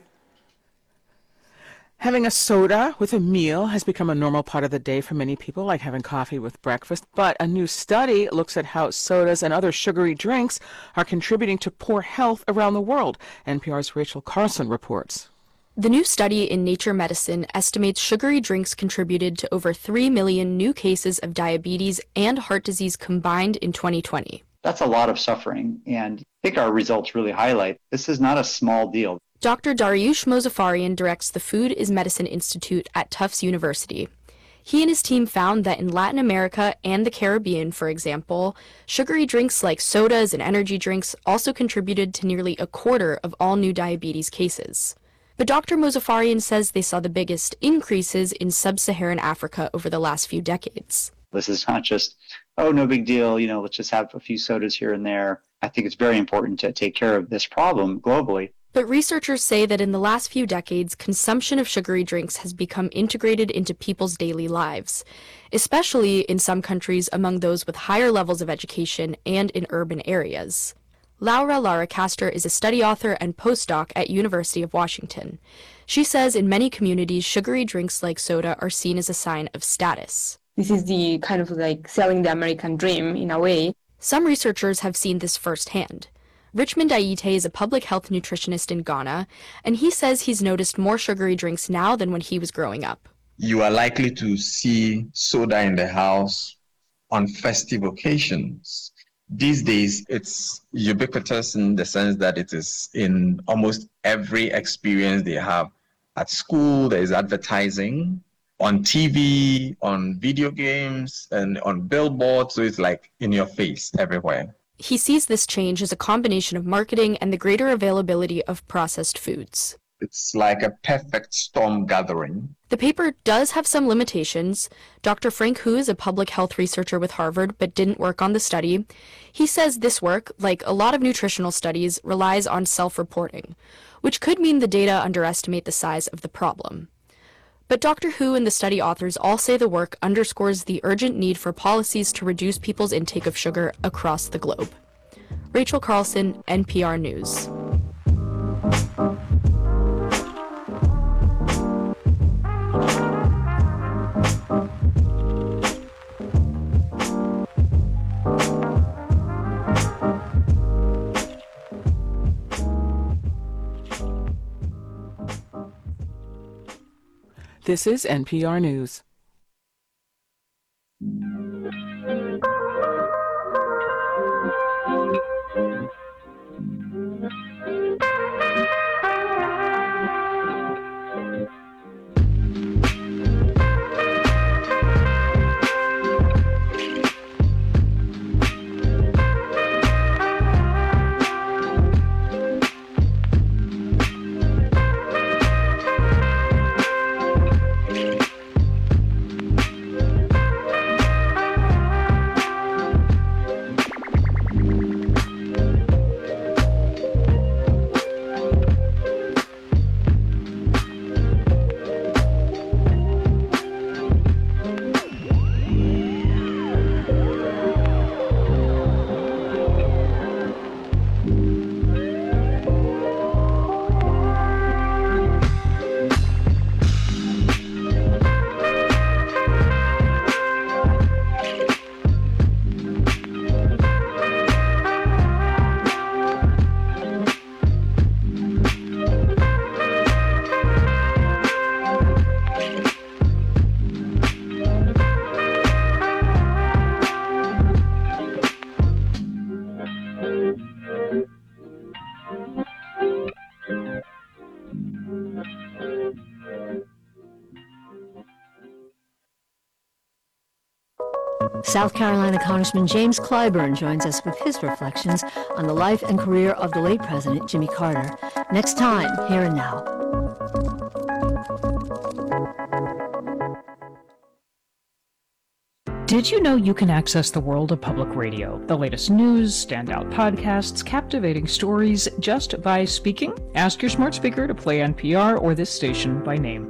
[SPEAKER 2] Having a soda with a meal has become a normal part of the day for many people, like having coffee with breakfast. But a new study looks at how sodas and other sugary drinks are contributing to poor health around the world. NPR's Rachel Carson reports.
[SPEAKER 7] The new study in Nature Medicine estimates sugary drinks contributed to over 3 million new cases of diabetes and heart disease combined in 2020.
[SPEAKER 8] That's a lot of suffering, and I think our results really highlight this is not a small deal.
[SPEAKER 7] Dr. Dariush Mozaffarian directs the Food is Medicine Institute at Tufts University. He and his team found that in Latin America and the Caribbean, for example, sugary drinks like sodas and energy drinks also contributed to nearly a quarter of all new diabetes cases. But Dr. Mozaffarian says they saw the biggest increases in sub-Saharan Africa over the last few decades.
[SPEAKER 8] This is not just, oh, no big deal, let's just have a few sodas here and there. I think it's very important to take care of this problem globally.
[SPEAKER 7] But researchers say that in the last few decades, consumption of sugary drinks has become integrated into people's daily lives, especially in some countries among those with higher levels of education and in urban areas. Laura Lara-Castor is a study author and postdoc at University of Washington. She says in many communities, sugary drinks like soda are seen as a sign of status.
[SPEAKER 9] This is the kind of like selling the American dream in a way.
[SPEAKER 7] Some researchers have seen this firsthand. Richmond Aite is a public health nutritionist in Ghana, and he says he's noticed more sugary drinks now than when he was growing up.
[SPEAKER 24] You are likely to see soda in the house on festive occasions. These days, it's ubiquitous in the sense that it is in almost every experience they have. At school, there is advertising, on TV, on video games, and on billboards, so it's like in your face everywhere.
[SPEAKER 7] He sees this change as a combination of marketing and the greater availability of processed foods.
[SPEAKER 24] It's like a perfect storm gathering.
[SPEAKER 7] The paper does have some limitations. Dr. Frank Hu is a public health researcher with Harvard, but didn't work on the study. He says this work, like a lot of nutritional studies, relies on self-reporting, which could mean the data underestimate the size of the problem. But Dr. Hu and the study authors all say the work underscores the urgent need for policies to reduce people's intake of sugar across the globe. Rachel Carlson, NPR News.
[SPEAKER 2] This is NPR News.
[SPEAKER 25] South Carolina Congressman James Clyburn joins us with his reflections on the life and career of the late President Jimmy Carter. Next time, Here and Now.
[SPEAKER 26] Did you know you can access the world of public radio? The latest news, standout podcasts, captivating stories, just by speaking? Ask your smart speaker to play NPR or this station by name.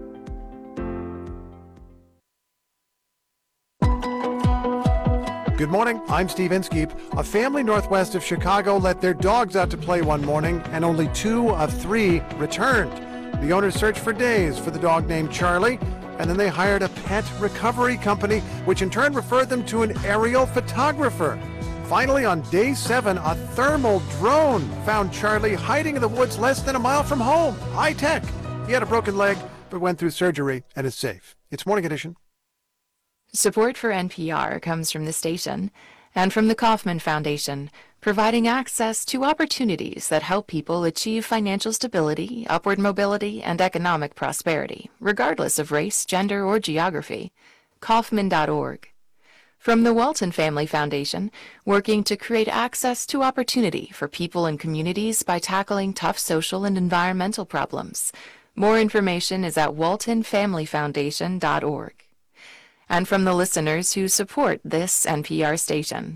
[SPEAKER 3] Good morning, I'm Steve Inskeep. A family northwest of Chicago let their dogs out to play one morning, and only 2 of 3 returned. The owners searched for days for the dog named Charlie, and then they hired a pet recovery company, which in turn referred them to an aerial photographer. Finally, on day 7, a thermal drone found Charlie hiding in the woods less than a mile from home. High tech. He had a broken leg, but went through surgery and is safe. It's Morning Edition.
[SPEAKER 17] Support for NPR comes from the station and from the Kauffman Foundation, providing access to opportunities that help people achieve financial stability, upward mobility, and economic prosperity, regardless of race, gender, or geography. Kauffman.org. From the Walton Family Foundation, working to create access to opportunity for people and communities by tackling tough social and environmental problems. More information is at waltonfamilyfoundation.org. And from the listeners who support this NPR station.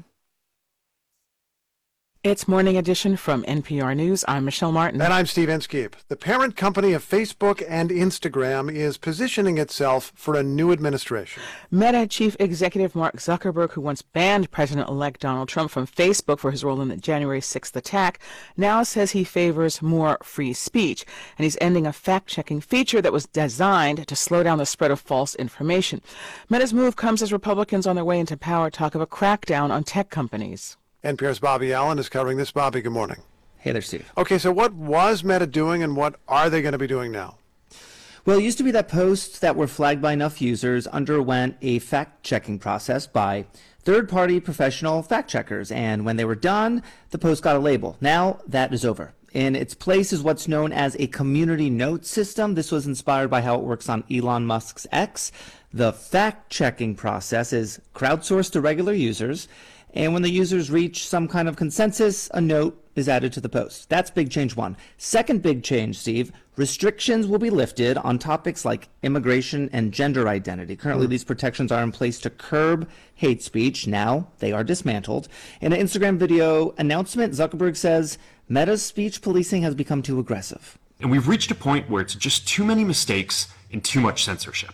[SPEAKER 2] It's Morning Edition from NPR News. I'm Michelle Martin.
[SPEAKER 3] And I'm Steve Inskeep. The parent company of Facebook and Instagram is positioning itself for a new administration.
[SPEAKER 2] Meta Chief Executive Mark Zuckerberg, who once banned President-elect Donald Trump from Facebook for his role in the January 6th attack, now says he favors more free speech. And he's ending a fact-checking feature that was designed to slow down the spread of false information. Meta's move comes as Republicans on their way into power talk of a crackdown on tech companies.
[SPEAKER 3] NPR's Bobby Allen is covering this. Bobby, good morning.
[SPEAKER 5] Hey there, Steve.
[SPEAKER 3] Okay, so what was Meta doing and what are they going to be doing now?
[SPEAKER 5] Well, it used to be that posts that were flagged by enough users underwent a fact-checking process by third-party professional fact-checkers, and when they were done, the post got a label. Now that is over. In its place is what's known as a community note system. This was inspired by how it works on Elon Musk's X. The fact-checking process is crowdsourced to regular users, and when the users reach some kind of consensus, a note is added to the post. That's big change one. Second big change, Steve, restrictions will be lifted on topics like immigration and gender identity. Currently, these protections are in place to curb hate speech. Now they are dismantled. In an Instagram video announcement, Zuckerberg says Meta's speech policing has become too aggressive.
[SPEAKER 4] And we've reached a point where it's just too many mistakes and too much censorship.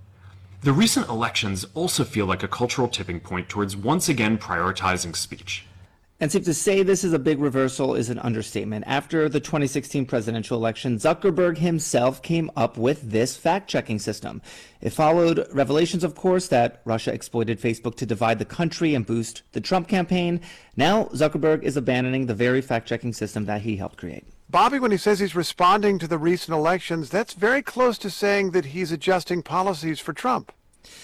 [SPEAKER 4] The recent elections also feel like a cultural tipping point towards once again prioritizing speech.
[SPEAKER 5] And safe to say this is a big reversal is an understatement. After the 2016 presidential election, Zuckerberg himself came up with this fact-checking system. It followed revelations, of course, that Russia exploited Facebook to divide the country and boost the Trump campaign. Now Zuckerberg is abandoning the very fact-checking system that he helped create.
[SPEAKER 3] Bobby, when he says he's responding to the recent elections, that's very close to saying that he's adjusting policies for Trump.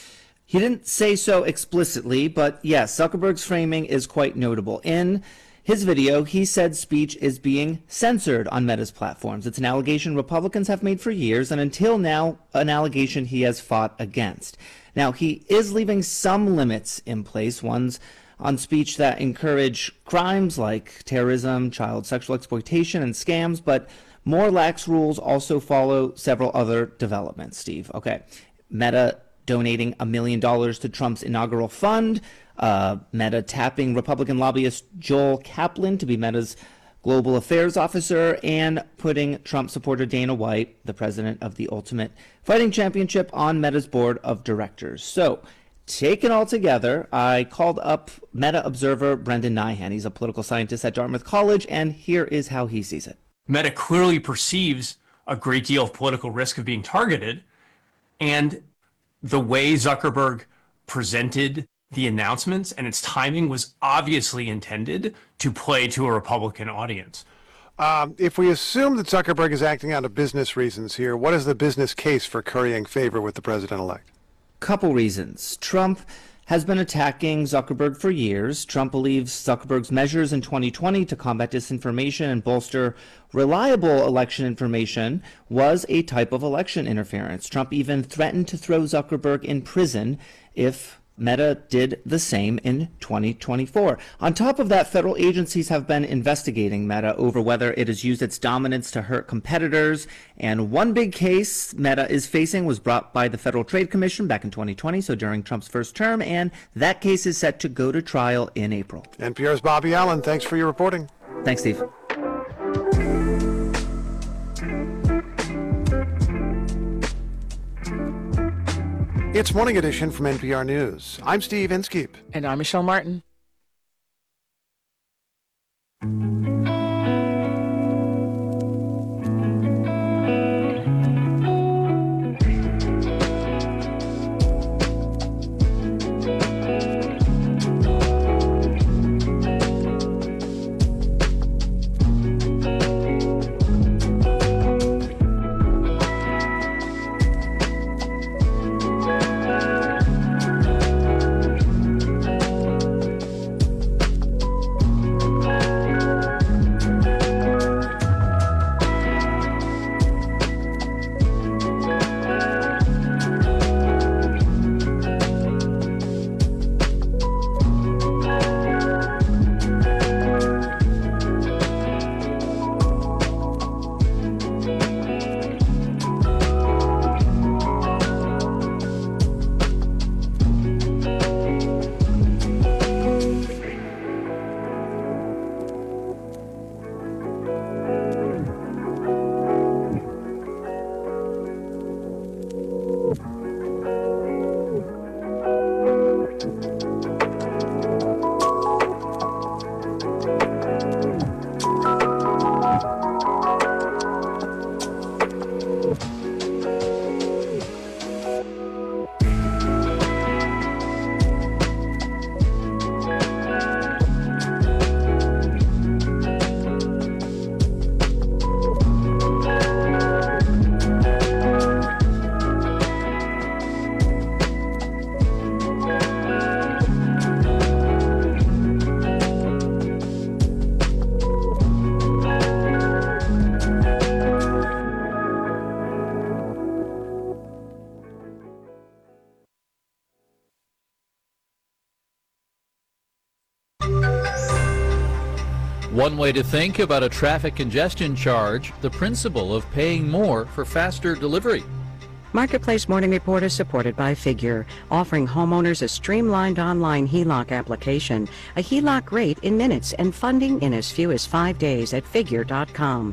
[SPEAKER 5] He didn't say so explicitly, but yes, Zuckerberg's framing is quite notable. In his video, he said speech is being censored on Meta's platforms. It's an allegation Republicans have made for years, and until now, an allegation he has fought against. Now, he is leaving some limits in place, ones on speech that encourage crimes like terrorism, child sexual exploitation, and scams, but more lax rules also follow several other developments, Steve. Okay, Meta donating $1 million to Trump's inaugural fund, Meta tapping Republican lobbyist Joel Kaplan to be Meta's global affairs officer, and putting Trump supporter Dana White, the president of the Ultimate Fighting Championship, on Meta's board of directors. So, taken all together, I called up Meta observer Brendan Nyhan. He's a political scientist at Dartmouth College, and here is how he sees it.
[SPEAKER 23] Meta clearly perceives a great deal of political risk of being targeted, and the way Zuckerberg presented the announcements and its timing was obviously intended to play to a Republican audience.
[SPEAKER 3] If we assume that Zuckerberg is acting out of business reasons here, what is the business case for currying favor with the president-elect?
[SPEAKER 5] Couple reasons. Trump has been attacking Zuckerberg for years. Trump believes Zuckerberg's measures in 2020 to combat disinformation and bolster reliable election information was a type of election interference. Trump even threatened to throw Zuckerberg in prison if Meta did the same in 2024. On top of that, federal agencies have been investigating Meta over whether it has used its dominance to hurt competitors. And one big case Meta is facing was brought by the Federal Trade Commission back in 2020, so during Trump's first term, and that case is set to go to trial in April.
[SPEAKER 3] NPR's Bobby Allen, thanks for your reporting.
[SPEAKER 5] Thanks, Steve.
[SPEAKER 3] It's Morning Edition from NPR News. I'm Steve Inskeep.
[SPEAKER 2] And I'm Michelle Martin.
[SPEAKER 10] One way to think about a traffic congestion charge, the principle of paying more for faster delivery.
[SPEAKER 11] Marketplace Morning Report is supported by Figure, offering homeowners a streamlined online HELOC application, a HELOC rate in minutes, and funding in as few as 5 days at Figure.com.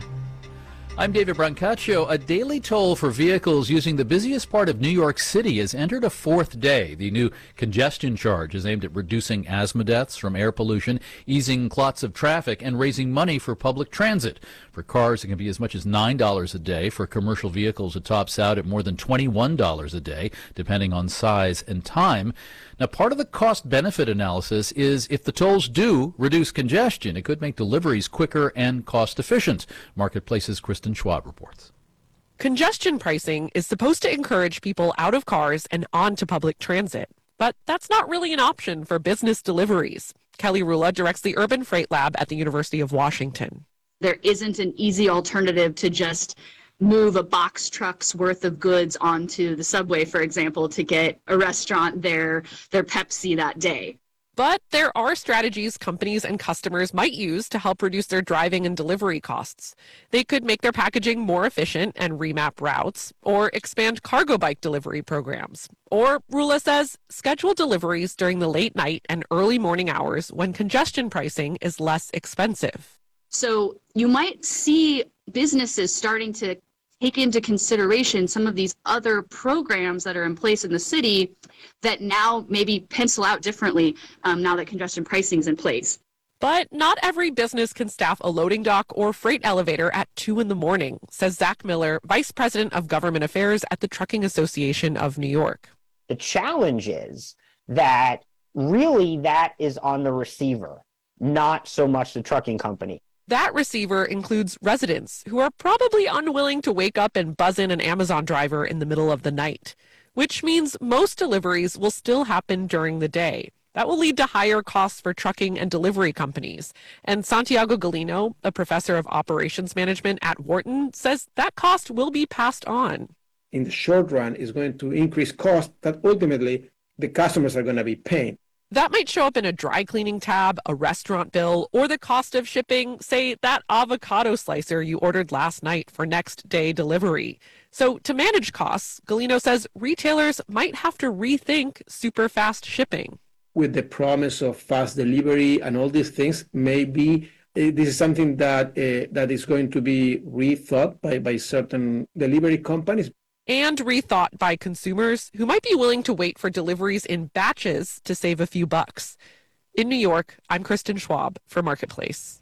[SPEAKER 10] I'm David Brancaccio. A daily toll for vehicles using the busiest part of New York City has entered a fourth day. The new congestion charge is aimed at reducing asthma deaths from air pollution, easing clots of traffic, and raising money for public transit. For cars, it can be as much as $9 a day. For commercial vehicles, it tops out at more than $21 a day, depending on size and time. Now, part of the cost-benefit analysis is if the tolls do reduce congestion, it could make deliveries quicker and cost-efficient. Marketplace's Kristen Schwab reports.
[SPEAKER 20] Congestion pricing is supposed to encourage people out of cars and onto public transit, but that's not really an option for business deliveries. Kelly Rula directs the Urban Freight Lab at the University of Washington.
[SPEAKER 12] There isn't an easy alternative to just move a box truck's worth of goods onto the subway, for example, to get a restaurant their Pepsi that day.
[SPEAKER 20] But there are strategies companies and customers might use to help reduce their driving and delivery costs. They could make their packaging more efficient and remap routes, or expand cargo bike delivery programs. Or, Rula says, schedule deliveries during the late night and early morning hours when congestion pricing is less expensive.
[SPEAKER 12] So you might see businesses starting to take into consideration some of these other programs that are in place in the city that now maybe pencil out differently now that congestion pricing is in place.
[SPEAKER 20] But not every business can staff a loading dock or freight elevator at 2 a.m, says Zach Miller, Vice President of Government Affairs at the Trucking Association of New York.
[SPEAKER 13] The challenge is that really that is on the receiver, not so much the trucking company.
[SPEAKER 20] That receiver includes residents who are probably unwilling to wake up and buzz in an Amazon driver in the middle of the night, which means most deliveries will still happen during the day. That will lead to higher costs for trucking and delivery companies. And Santiago Galino, a professor of operations management at Wharton, says that cost will be passed on.
[SPEAKER 14] In the short run, is going to increase costs that ultimately the customers are going to be paying.
[SPEAKER 20] That might show up in a dry cleaning tab, a restaurant bill, or the cost of shipping, say, that avocado slicer you ordered last night for next day delivery. So to manage costs, Galino says retailers might have to rethink super fast shipping.
[SPEAKER 14] With the promise of fast delivery and all these things, maybe this is something that is going to be rethought by certain delivery companies.
[SPEAKER 20] And rethought by consumers who might be willing to wait for deliveries in batches to save a few bucks. In New York, I'm Kristen Schwab for Marketplace.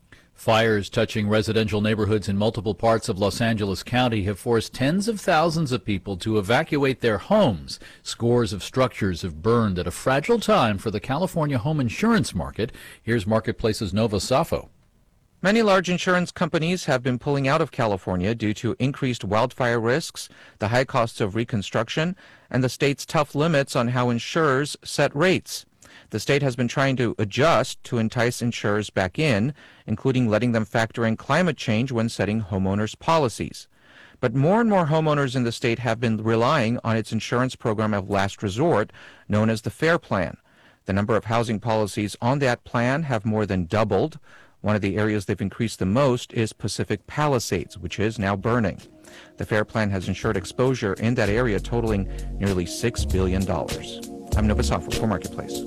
[SPEAKER 10] Fires touching residential neighborhoods in multiple parts of Los Angeles County have forced tens of thousands of people to evacuate their homes. Scores of structures have burned at a fragile time for the California home insurance market. Here's Marketplace's Nova Safo.
[SPEAKER 15] Many large insurance companies have been pulling out of California due to increased wildfire risks, the high costs of reconstruction, and the state's tough limits on how insurers set rates. The state has been trying to adjust to entice insurers back in, including letting them factor in climate change when setting homeowners' policies. But more and more homeowners in the state have been relying on its insurance program of last resort, known as the FAIR Plan. The number of housing policies on that plan have more than doubled. One of the areas they've increased the most is Pacific Palisades, which is now burning. The FAIR Plan has insured exposure in that area totaling nearly $6 billion. I'm Nova Safo for Marketplace.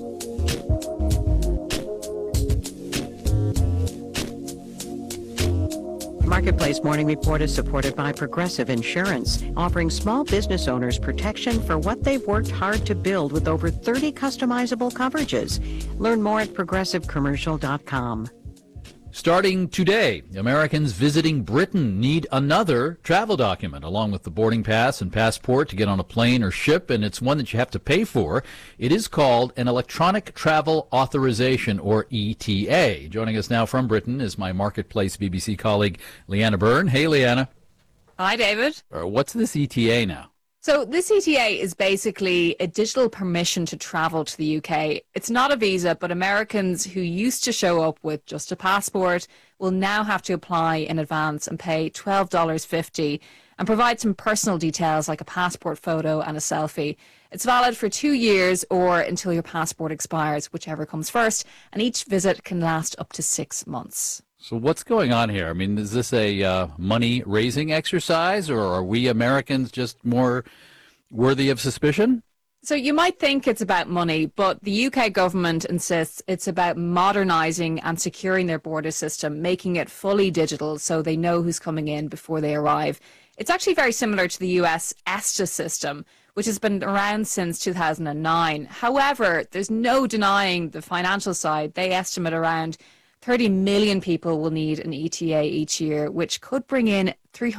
[SPEAKER 11] Marketplace Morning Report is supported by Progressive Insurance, offering small business owners protection for what they've worked hard to build with over 30 customizable coverages. Learn more at progressivecommercial.com.
[SPEAKER 10] Starting today, Americans visiting Britain need another travel document along with the boarding pass and passport to get on a plane or ship, and it's one that you have to pay for. It is called an Electronic Travel Authorization, or ETA. Joining us now from Britain is my Marketplace BBC colleague, Leanna Byrne. Hey, Leanna.
[SPEAKER 27] Hi, David.
[SPEAKER 10] What's this ETA now?
[SPEAKER 27] So this ETA is basically a digital permission to travel to the UK. It's not a visa, but Americans who used to show up with just a passport will now have to apply in advance and pay $12.50 and provide some personal details like a passport photo and a selfie. It's valid for 2 years or until your passport expires, whichever comes first, and each visit can last up to 6 months.
[SPEAKER 10] So what's going on here? I mean, is this a money-raising exercise, or are we Americans just more worthy of suspicion?
[SPEAKER 27] So you might think it's about money, but the UK government insists it's about modernising and securing their border system, making it fully digital so they know who's coming in before they arrive. It's actually very similar to the US ESTA system, which has been around since 2009. However, there's no denying the financial side. They estimate around 30 million people will need an ETA each year, which could bring in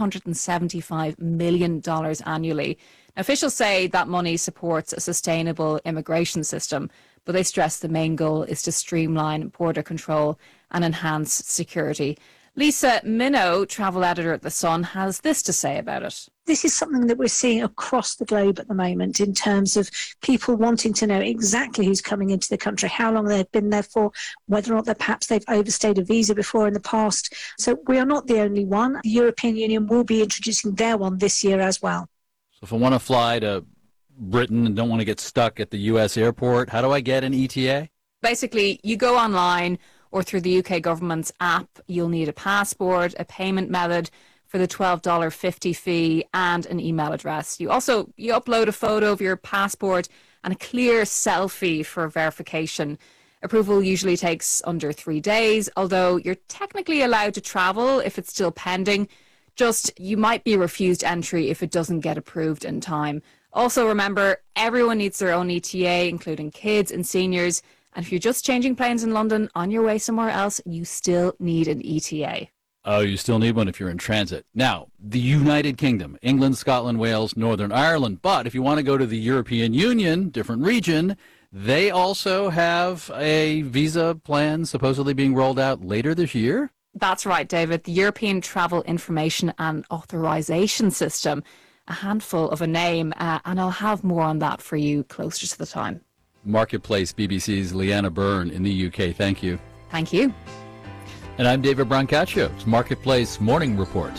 [SPEAKER 27] $375 million annually. Officials say that money supports a sustainable immigration system, but they stress the main goal is to streamline border control and enhance security. Lisa Minow, travel editor at The Sun, has this to say about it.
[SPEAKER 1] This is something that we're seeing across the globe at the moment in terms of people wanting to know exactly who's coming into the country, how long they've been there for, whether or not perhaps they've overstayed a visa before in the past. So we are not the only one. The European Union will be introducing their one this year as well.
[SPEAKER 10] So if I want to fly to Britain and don't want to get stuck at the U.S. airport, how do I get an ETA?
[SPEAKER 27] Basically, you go online or through the UK government's app. You'll need a passport, a payment method for the $12.50 fee, and an email address. You upload a photo of your passport and a clear selfie for verification. Approval usually takes under 3 days, although you're technically allowed to travel if it's still pending. Just, you might be refused entry if it doesn't get approved in time. Also remember, everyone needs their own ETA, including kids and seniors. And if you're just changing planes in London on your way somewhere else, you still need an ETA.
[SPEAKER 10] Oh, you still need one if you're in transit. Now, the United Kingdom, England, Scotland, Wales, Northern Ireland. But if you want to go to the European Union, different region, they also have a visa plan supposedly being rolled out later this year.
[SPEAKER 27] That's right, David. The European Travel Information and Authorization System, a handful of a name, and I'll have more on that for you closer to the time.
[SPEAKER 10] Marketplace, BBC's Leanna Byrne in the UK. Thank you.
[SPEAKER 27] Thank you.
[SPEAKER 10] And I'm David Brancaccio. It's Marketplace Morning Report.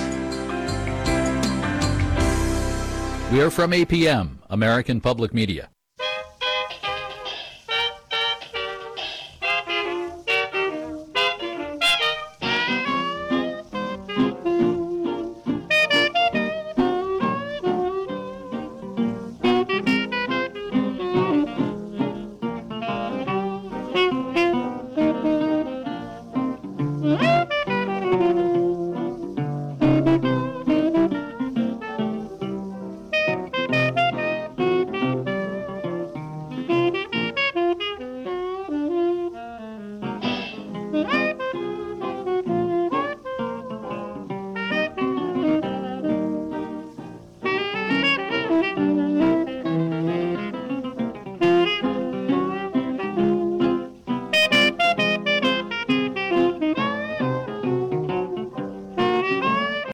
[SPEAKER 10] We are from APM, American Public Media.